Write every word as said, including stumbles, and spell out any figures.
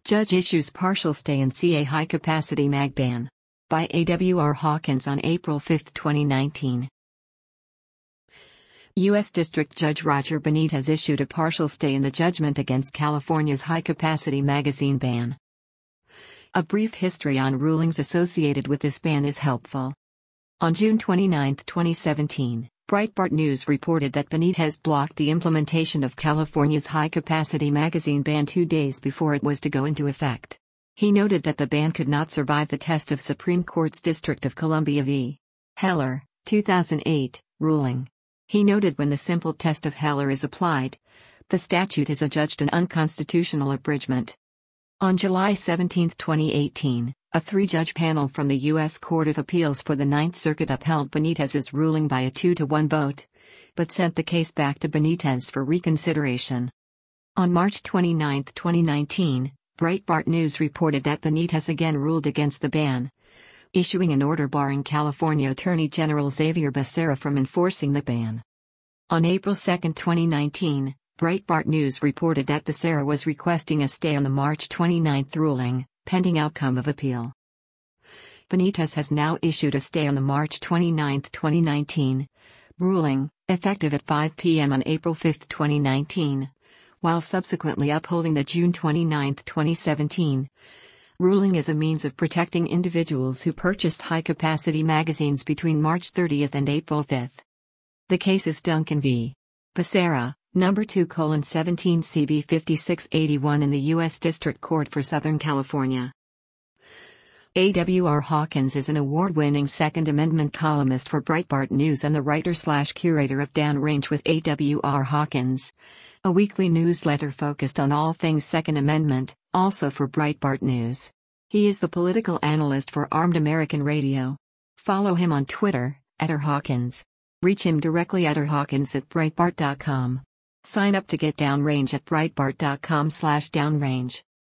Judge issues partial stay in C A high-capacity mag ban. By A W R Hawkins on April fifth, twenty nineteen. U S District Judge Roger Benitez issued a partial stay in the judgment against California's high-capacity magazine ban. A brief history on rulings associated with this ban is helpful. On June twenty-ninth, twenty seventeen, Breitbart News reported that Benitez blocked the implementation of California's high-capacity magazine ban two days before it was to go into effect. He noted that the ban could not survive the test of Supreme Court's District of Columbia v. Heller, two thousand eight, ruling. He noted when the simple test of Heller is applied, the statute is adjudged an unconstitutional abridgment. On July seventeenth, twenty eighteen, a three-judge panel from the U S Court of Appeals for the Ninth Circuit upheld Benitez's ruling by a two to one vote, but sent the case back to Benitez for reconsideration. On March twenty-ninth, twenty nineteen, Breitbart News reported that Benitez again ruled against the ban, issuing an order barring California Attorney General Xavier Becerra from enforcing the ban. On April second, twenty nineteen, Breitbart News reported that Becerra was requesting a stay on the March twenty-ninth ruling, pending outcome of appeal. Benitez has now issued a stay on the March twenty-ninth, twenty nineteen, ruling, effective at five p m on April fifth, twenty nineteen, while subsequently upholding the June twenty-ninth, twenty seventeen, ruling as a means of protecting individuals who purchased high-capacity magazines between March thirtieth and April fifth. The case is Duncan v. Becerra, number two colon seventeen C B fifty-six eighty-one in the U S District Court for Southern California. A W R Hawkins is an award-winning Second Amendment columnist for Breitbart News and the writer-slash-curator of Downrange with A W R Hawkins, a weekly newsletter focused on all things Second Amendment, also for Breitbart News. He is the political analyst for Armed American Radio. Follow him on Twitter, at r hawkins. Reach him directly at r hawkins at breitbart dot com. Sign up to get Downrange at breitbart dot com slash downrange.